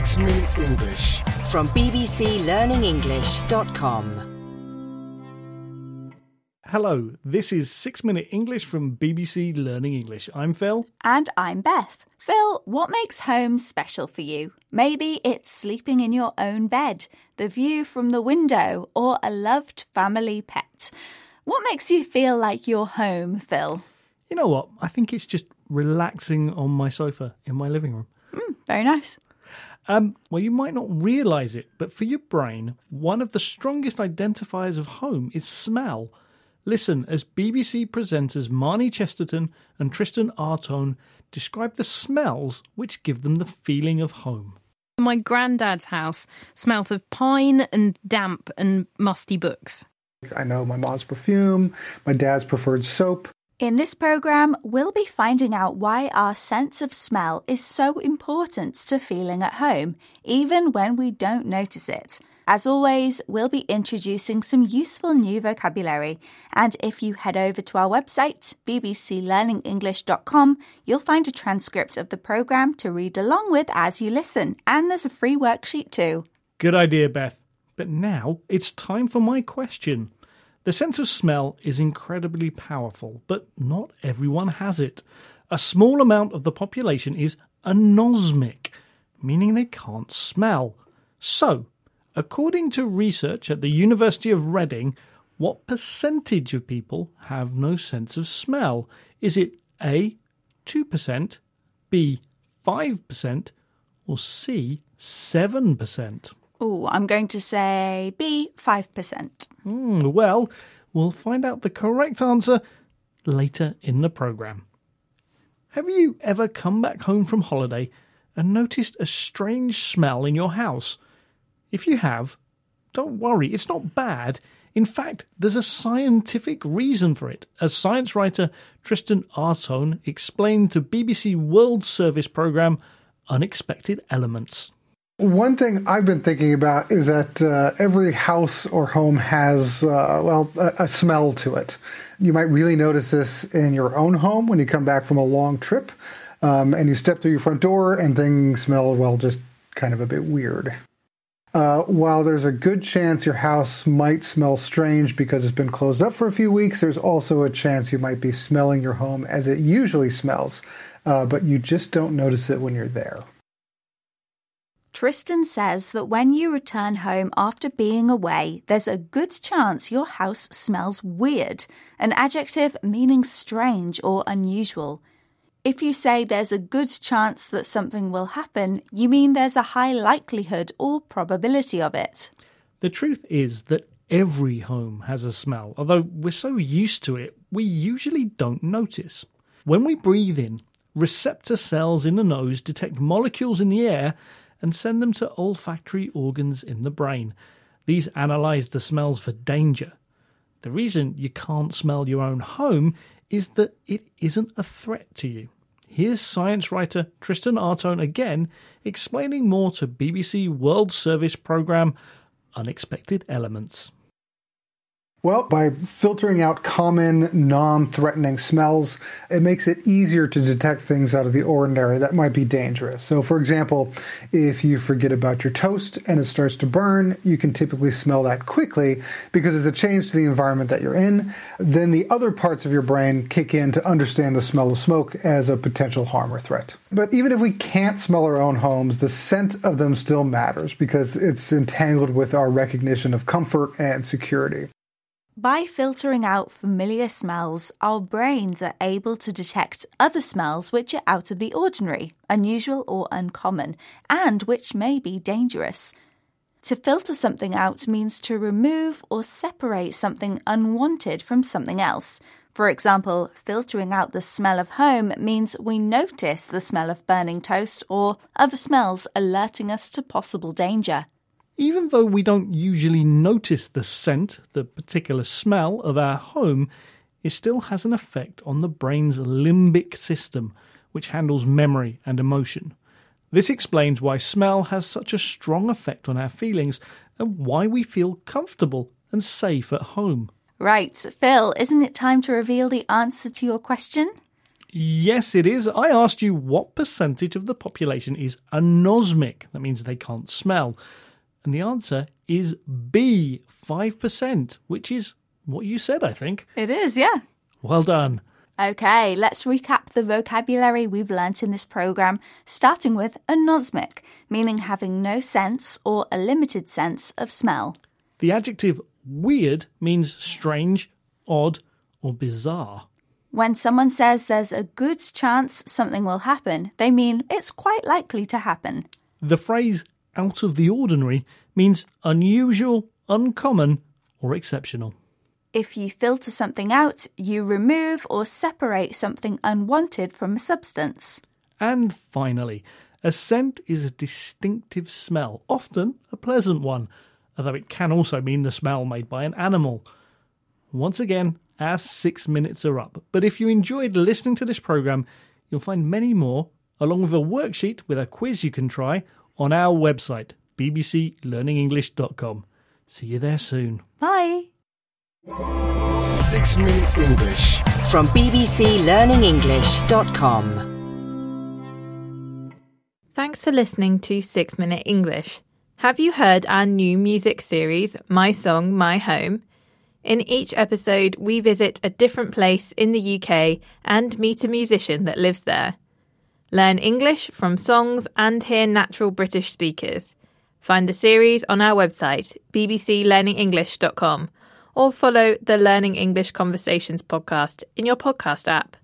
6 Minute English from bbclearningenglish.com. Hello, this is 6 Minute English from BBC Learning English. I'm Phil. And I'm Beth. Phil, what makes home special for you? Maybe it's sleeping in your own bed, the view from the window, or a loved family pet. What makes you feel like you're home, Phil? You know what? I think it's just relaxing on my sofa in my living room. Very nice. Well, you might not realise it, but for your brain, one of the strongest identifiers of home is smell. Listen as BBC presenters Marnie Chesterton and Tristan Artone describe the smells which give them the feeling of home. My granddad's house smelt of pine and damp and musty books. I know my mom's perfume, my dad's preferred soap. In this programme, we'll be finding out why our sense of smell is so important to feeling at home, even when we don't notice it. As always, we'll be introducing some useful new vocabulary. And if you head over to our website, bbclearningenglish.com, you'll find a transcript of the programme to read along with as you listen. And there's a free worksheet too. Good idea, Beth. But now it's time for my question. The sense of smell is incredibly powerful, but not everyone has it. A small amount of the population is anosmic, meaning they can't smell. So, according to research at the University of Reading, what percentage of people have no sense of smell? Is it A, 2%, B, 5%, or C, 7%? Oh, I'm going to say B, 5%. Well, we'll find out the correct answer later in the programme. Have you ever come back home from holiday and noticed a strange smell in your house? If you have, don't worry, it's not bad. In fact, there's a scientific reason for it, as science writer Tristan Artone explained to BBC World Service programme Unexpected Elements. One thing I've been thinking about is that every house or home has, a smell to it. You might really notice this in your own home when you come back from a long trip and you step through your front door and things smell, just kind of a bit weird. While there's a good chance your house might smell strange because it's been closed up for a few weeks, there's also a chance you might be smelling your home as it usually smells, but you just don't notice it when you're there. Tristan says that when you return home after being away, there's a good chance your house smells weird, an adjective meaning strange or unusual. If you say there's a good chance that something will happen, you mean there's a high likelihood or probability of it. The truth is that every home has a smell, although we're so used to it, we usually don't notice. When we breathe in, receptor cells in the nose detect molecules in the air and send them to olfactory organs in the brain. These analyse the smells for danger. The reason you can't smell your own home is that it isn't a threat to you. Here's science writer Tristan Artone again explaining more to BBC World Service programme Unexpected Elements. Well, by filtering out common, non-threatening smells, it makes it easier to detect things out of the ordinary that might be dangerous. So, for example, if you forget about your toast and it starts to burn, you can typically smell that quickly because it's a change to the environment that you're in. Then the other parts of your brain kick in to understand the smell of smoke as a potential harm or threat. But even if we can't smell our own homes, the scent of them still matters because it's entangled with our recognition of comfort and security. By filtering out familiar smells, our brains are able to detect other smells which are out of the ordinary, unusual or uncommon, and which may be dangerous. To filter something out means to remove or separate something unwanted from something else. For example, filtering out the smell of home means we notice the smell of burning toast or other smells alerting us to possible danger. Even though we don't usually notice the scent, the particular smell of our home, it still has an effect on the brain's limbic system, which handles memory and emotion. This explains why smell has such a strong effect on our feelings and why we feel comfortable and safe at home. Right, Phil, isn't it time to reveal the answer to your question? Yes, it is. I asked you what percentage of the population is anosmic. That means they can't smell. And the answer is B, 5%, which is what you said, I think. It is, yeah. Well done. Okay, let's recap the vocabulary we've learnt in this programme, starting with anosmic, meaning having no sense or a limited sense of smell. The adjective weird means strange, odd, or bizarre. When someone says there's a good chance something will happen, they mean it's quite likely to happen. The phrase out of the ordinary means unusual, uncommon, or exceptional. If you filter something out, you remove or separate something unwanted from a substance. And finally, a scent is a distinctive smell, often a pleasant one, although it can also mean the smell made by an animal. Once again, our 6 minutes are up. But if you enjoyed listening to this programme, you'll find many more, along with a worksheet with a quiz you can try, on our website, bbclearningenglish.com. See you there soon. Bye! 6 Minute English from bbclearningenglish.com. Thanks for listening to 6 Minute English. Have you heard our new music series, My Song, My Home? In each episode, we visit a different place in the UK and meet a musician that lives there. Learn English from songs and hear natural British speakers. Find the series on our website, bbclearningenglish.com, or follow the Learning English Conversations podcast in your podcast app.